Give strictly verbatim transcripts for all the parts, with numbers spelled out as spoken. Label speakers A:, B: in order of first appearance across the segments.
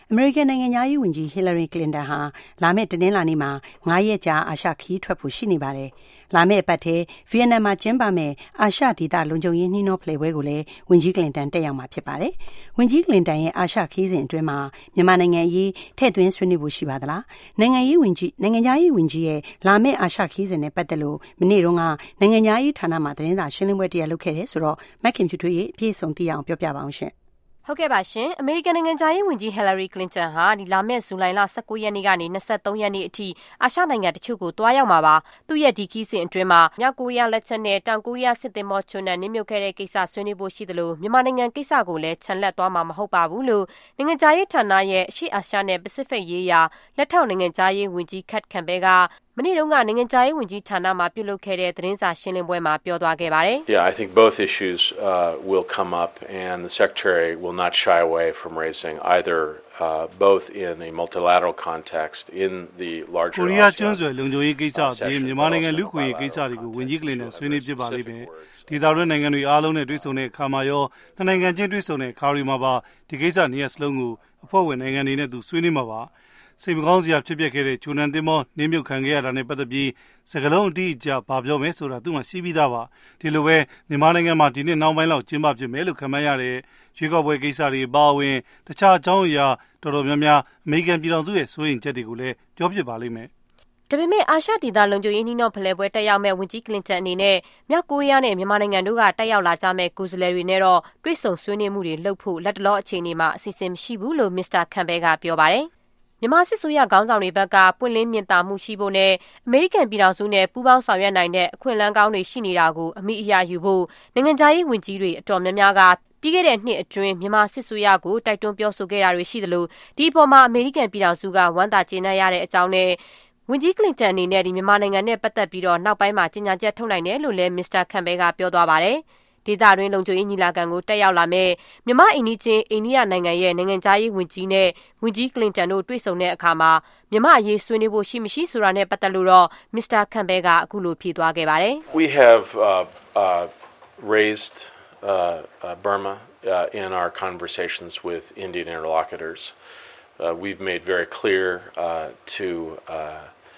A: အမေရိကန်နိုင်ငံသားရေးဝန်ကြီး Hillary Clinton ဟာလာမယ့်တနင်္လာနေ့မှာငါးရက်ကြာအာရှခရီးထွက်ဖို့ရှိနေပါတယ်။လာမယ့်အပတ်ထဲဗီယက်နမ်မှာကျင်းပမယ့်အာရှဒေသလုံခြုံရေးနှီးနှောဖလှယ်ပွဲကိုလည်းဝန်ကြီး Clinton တက်ရောက်မှာဖြစ်ပါတယ်။ဝန်ကြီး Clinton ရဲ့အာရှခရီးစဉ်အတွင်းမှာမြန်မာနိုင်ငံအရေးထည့်သွင်းဆွေးနွေးဖို့ရှိပါသလား။နိုင်ငံရေးဝန်ကြီးနိုင်ငံသားရေးဝန်ကြီးရဲ့လာမယ့်အာရှခရီးစဉ်နဲ့ပတ်သက်လို့မနေ့တုန်းကနိုင်ငံသားရေးဌာနမှသတင်းစာရှင်းလင်းပွဲတရားလုပ်ခဲ့တယ်ဆိုတော့မက်ခင်ဖြူထွေးရဲ့အပြည့်အစုံသိအောင်ပြောပြပါအောင်ရှင်။
B: ဟုတ်ကဲ့ပါရှင်အမေရိကန်နိုင်ငံသားရေးဝန်ကြီး Hillary Clinton ဟာဒီလာမယ့်ဇူလိုင်လ၁၉ရက်နေ့ကနေ၂၃ရက်နေ့အထိအာရှနိုင်ငံတချို့ကိုတွားရောက်မှာပါသူ့ရဲ့ဒီခီးစဉ်အတွင်းမှာမြောက်ကိုရီးယားလက်ချက်နဲ့တောင်ကိုရီးယားစစ်သင်္ဘောချွန်းနဲ့နင်းမြုပ်ခဲ့တဲ့ကိစ္စဆွေးနွေးဖို့ရှိသလိုမြန်မာနိုင်ငံကိစ္စကိုလည်းခြံလက်သွားမှာမဟုတ်ပါဘူးလို့နိုင်ငံသားရေးဌာနရဲ့အရှေ့အာရှနဲ့ပစိဖိတ်ရေးရာလက်ထောက်နိုင်ငံသားရေးဝန်ကြီး Kat Campbell ကမနေ့တုန်းကနိုင်ငံသားရေးဝန်ကြီးဌာနမှာပြုလုပ်ခဲ့တဲ့သတင်းစာရှင်းလင်းပွဲမှာပြောသွားခဲ့ပါတယ်
C: Yeah, I think both issues uh, will come up and the Secretary will not shy away from raising either uh, both in a multilateral context in the larger
D: ကိုရီးယားကျွန်းဆွယ်လုံခြုံရေးကိစ္စအပြင်မြန်မာနိုင်ငံလူ့ခွင့်ရေးကိစ္စတွေကိုဝန်ကြီးကလင်နဲ့ဆွေးနွေးဖြစ်ပါလိမ့်မယ်ဒေသတွင်းနိုင်ငံတွေအားလုံးနဲ့တွေ့ဆုံတဲ့အခါမှာရောနှစ်နိုင်ငံချင်းတွေ့ဆုံတဲ့အခါတွေမှာပါဒီကိစ္စနှစ်ရပ်စလုံးကိုအဖွဲ့ဝင်နိုင်ငံတွေနဲ့သူဆွေးနွေးမှာပါစိတ်မကောင်းစရာဖြစ်ပျက်ခဲ့တဲ့ဂျိုနန်သင်္ဘောနင်းမြုပ်ခံခဲ့ရတာနဲ့ပတ်သက်ပြီးစကလုံးအတိအကျဘာပြောမယ်ဆိုတာသူမှရှိပြီးသားပါဒီလိုပဲမြန်မာနိုင်ငံမှာဒီနှစ်နောက်ပိုင်းလောက်ကျင်းပဖြစ်မယ်လို့ခန့်မှန်းရတဲ့ရွေးကောက်ပွဲကိစ္စတွေပါဝင်တခြားအကြောင်းအရာတော်တော်များများအမေရိကန်ပြည်ထောင်စုရဲ့စိုးရိမ်ချက်တွေကိုလည်းပြောပြပါလိမ့်မယ်
B: ဒါပေမဲ့အာရှဒေသလုံခြုံရေးနှီးနှောဖလှယ်ပွဲတက်ရောက်မဲ့ဝန်ကြီးကလင်တန်အနေနဲ့မြောက်ကိုရီးယားနဲ့မြန်မာနိုင်ငံတို့ကတက်ရောက်လာကြမဲ့ကိုယ်စားလှယ်တွေနဲ့တော့တွေ့ဆုံဆွေးနွေးမှုတွေလုပ်ဖို့လက်တလောအခြေအနေမှာအစီအစဉ်မရှိဘူးလို့မစ္စတာကမ်ဘဲကပြောပါတယ်မြန်မာစစ်ဆိုရခေါင်းဆောင်တွေဘက်ကပွင့်လင်းမြင်သာမှုရှိဖို့နဲ့အမေရိကန်ပြည်ထောင်စုနဲ့ပူးပေါင်းဆောင်ရွက်နိုင်တဲ့အခွင့်အလမ်းကောင်းတွေရှိနေတာကိုအမိအရာယူဖို့နိုင်ငံခြားရေးဝန်ကြီးတွေအတော်များများကပြီးခဲ့တဲ့နှစ်အတွင်းမြန်မာစစ်ဆိုရကိုတိုက်တွန်းပြောဆိုခဲ့တာတွေရှိသလိုဒီအပေါ်မှာအမေရိကန်ပြည်ထောင်စုကဝမ်းသာကျေနပ်ရတဲ့အကြောင်းနဲ့ဝန်ကြီးကလင်တန်အနေနဲ့ဒီမြန်မာနိုင်ငံနဲ့ပတ်သက်ပြီးတော့နောက်ပိုင်းမှာကြေညာချက်ထုတ်နိုင်တယ်လို့လည်းမစ္စတာကမ်ဘဲကပြောသွားပါတယ်ဒေသတွင်းလုံခြုံရေးညီလာခံကိုတက်ရောက်လာမဲ့မြန်မာအိန္ဒိချင်းအိန္ဒိယနိုင်ငံရဲ့နိုင်ငံသားရေးဝန်ကြီးနဲ့ဝန်ကြီးကလင်တန်တို့တွေ့ဆုံတဲ့အခါမှာမြန်မာအရေးဆွေးနွေးဖို့ရှိမရှိဆိုတာနဲ့ပတ်သက်လို့တော့မစ္စတာကမ်ဘဲကအခုလိုဖြေသွားခဲ့ပါတယ်
C: We have uh, uh, raised uh, uh, Burma uh, in our conversations with Indian interlocutors. Uh, we've made very clear uh, to uh,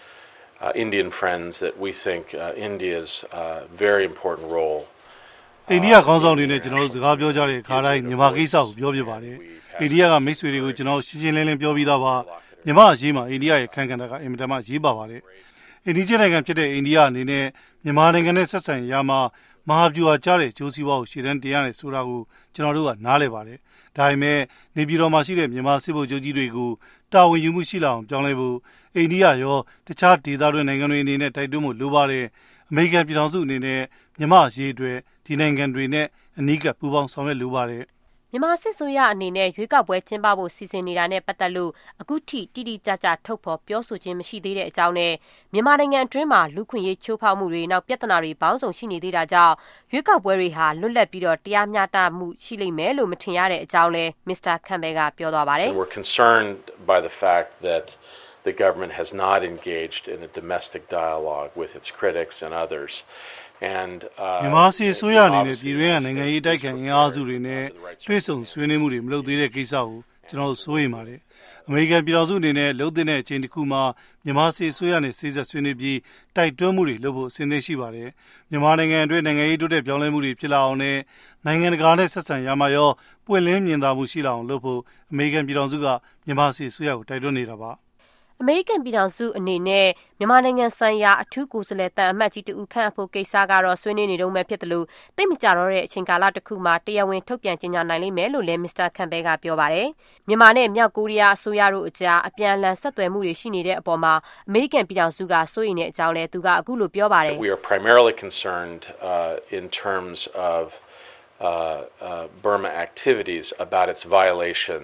C: uh, Indian friends that we think uh, India's uh, very important role
D: အိန္ဒိယခေါင်းဆောင်တွေနဲ့ကျွန်တော်တို့စကားပြောကြတဲ့အခါတိုင်းမြန်မာကိစ္စကိုပြောပြပါတယ်အိန္ဒိယကမိတ်ဆွေတွေကိုကျွန်တော်ရှင်းရှင်းလင်းလင်းပြောပြီးသားပါမြန်မာအရေးမှာအိန္ဒိယရဲ့ခန့်ကဏ္ဍကအင်မတန်မှရေးပါပါတယ်အိန္ဒိယနိုင်ငံဖြစ်တဲ့အိန္ဒိယအနေနဲ့မြန်မာနိုင်ငံနဲ့ဆက်ဆံရမှာမဟာဗျူဟာကျတဲ့ဂျိုးစီးပွားကိုရှေ့တန်းတင်ရတယ်ဆိုတာကိုကျွန်တော်တို့ကနားလည်ပါတယ်ဒါပေမဲ့နေပြည်တော်မှာရှိတဲ့မြန်မာစစ်ဗိုလ်ချုပ်ကြီးတွေကိုတာဝန်ယူမှုရှိလာအောင်ပြောင်းလဲဖို့အိန္ဒိယရောတခြားဒေသတွင်းနိုင်ငံတွေအနေနဲ့တိုက်တွန်းမှုလိုပါတယ်အမေရိကန်ပြည်ထောင်စုအနေနဲ့မြန်မာအရေးအတွက်ဒီနိုင်ငံတွေနဲ့အနီးကပ်ပူးပေါင်းဆောင်ရွက်လိုပါတယ်
B: မြန်မာစစ်ဆိုရအနေနဲ့ရွေးကောက်ပွဲကျင်းပဖို့စီစဉ်နေတာနဲ့ပတ်သက်လို့အခုထိတိတိကျကျထုတ်ဖော်ပြောဆိုခြင်းမရှိသေးတဲ့အကြောင်းနဲ့မြန်မာနိုင်ငံအတွင်းမှာလူခွင့်ရေးချိုးဖောက်မှုတွေနောက်ပြဿနာတွေပေါင်းစုံရှိနေသေးတာကြောင့်ရွေးကောက်ပွဲတွေဟာလွတ်လပ်ပြီးတော့တရားမျှတမှုရှိလိမ့်မယ်လို့မထင်ရတဲ့အကြောင်းလဲမစ္စတာကမ်ဘဲကပြောသွားပါတယ်
C: We're concerned by the fact that the government has not engaged in a domestic dialogue with its critics and others and uh
D: မြန်မာစစ်ဆိုရအနေနဲ့ပြည်တွင်းကနိုင်ငံရေးတိုက်ခိုက်အင်အားစုတွေနဲ့တွေ့ဆုံဆွေးနွေးမှုတွေမလုပ်သေးတဲ့ကိစ္စကိုကျွန်တော်စိုးရိမ်ပါတယ်အမေရိကန်ပြည်ထောင်စုအနေနဲ့လှုပ်တဲ့အချိန်တစ်ခုမှာမြန်မာစစ်ဆိုရနဲ့စိစက်ဆွေးနွေးပြီးတိုက်တွန်းမှုတွေလုပ်ဖို့အစဉ်သင့်ရှိပါတယ်မြန်မာနိုင်ငံအတွင်းနိုင်ငံရေးတိုးတက်ပြောင်းလဲမှုတွေဖြစ်လာအောင်နဲ့နိုင်ငံတကာနဲ့ဆက်ဆံရမှာရောပွင့်လင်းမြင်သာမှုရှိလာအောင်လုပ်ဖို့အမေရိကန်ပြည်ထောင်စုကမြန်မာစစ်ဆိုရကိုတိုက်တွန်းနေတာပါ
B: အမေရိကန်ပြည်ထောင်စုအနေနဲ့မြန်မာနိုင်ငံဆိုင်ရာအထူးကိုယ်စားလှယ်တန်အမတ်ကြီးတူခန့်အပ်ဖို့ကိစ္စကတော့ဆွေးနွေးနေတုန်းပဲဖြစ်တယ်လို့တိတ်မကြတော့တဲ့အချိန်ကာလတစ်ခုမှာတရားဝင်ထုတ်ပြန်ကြေညာနိုင်လိမ့်မယ်လို့လည်းမစ္စတာကမ်ဘဲကပြောပါတယ်မြန်မာနဲ့မြောက်ကိုရီးယားအစိုးရတို့အကြားအပြန်အလှန်ဆက်သွယ်မှုတွေရှိနေတဲ့အပေါ်မှာအမေရိကန်ပြည်ထောင်စုကစိုးရိမ်တဲ့အကြောင်းလည်းသူကအခုလိုပြောပါတယ်
C: We are primarily concerned uh, in terms of uh, uh, Burma activities about its violation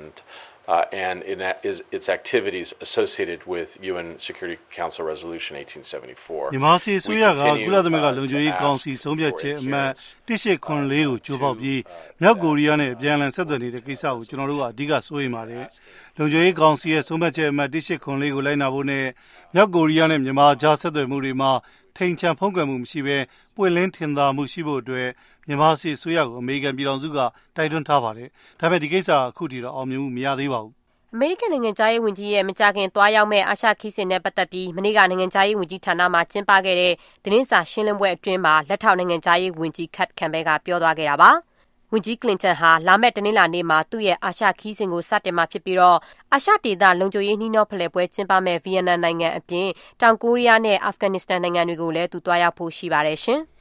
C: Uh, and in that is its activities associated with U N Security Council Resolution eighteen seventy-four.
D: မြန်မာစစ်ဆိုရကကုလသမဂ္ဂလုံခြုံရေးကောင်စီဆုံးဖြတ်ချက်အမှတ်တစ်ရှစ်ခွန်လေးကိုချိုးဖောက်ပြီးမြောက်ကိုရီးယားနဲ့အပြန်အလှန်ဆက်သွယ်နေတဲ့ကိစ္စကိုကျွန်တော်တို့ကအဓိကစိုးရိမ်ပါတယ်။လုံခြုံရေးကောင်စီရဲ့ဆုံးဖြတ်ချက်အမှတ်တစ်ရှစ်ခွန်လေးကိုလိုက်နာဖို့နဲ့မြောက်ကိုရီးယားနဲ့မြန်မာကြားဆက်သွယ်မှုတွေမှာထိန်ချန်ဖုံးကွယ်မှုမရှိဘဲပွင့်လင်းထင်သာမှုရှိဖို့အတွက်မြန်မာစစ်ဆိုရကိုအမေရိကန်ပြည်ထောင်စုကတိုက်တွန်းထားပါတယ်။ဒါပေမဲ့ဒီကိစ္စအခုထိတော့အောင်မြင်မှုမရသေးပါဘူး။
B: အမေရိကန်နိုင်ငံခြားရေးဝန်ကြီးရဲ့မကြာခင်သွားရောက်မဲ့အာရှခီးစဉ်နဲ့ပတ်သက်ပြီးမနေ့ကနိုင်ငံခြားရေးဝန်ကြီးဌာနမှာကျင်းပခဲ့တဲ့သတင်းစာရှင်းလင်းပွဲအတွင်းမှာလက်ထောက်နိုင်ငံခြားရေးဝန်ကြီး Kurt Campbell ကပြောသွားခဲ့တာပါ။ဝန်ကြီးကလင်တန်ဟာလာမယ့်တနင်္လာနေ့မှာသူ့ရဲ့အာရှခီးစဉ်ကိုစတင်မှာဖြစ်ပြီးတော့အာရှဒေသလုံခြုံရေးနှီးနှောဖလှယ်ပွဲကျင်းပမဲ့ဗီယက်နမ်နိုင်ငံအပြင်တောင်ကိုရီးယားနဲ့အာဖဂန်နစ္စတန်နိုင်ငံတွေကိုလည်းသူသွားရောက်ဖို့ရှိပါတယ်ရှင်။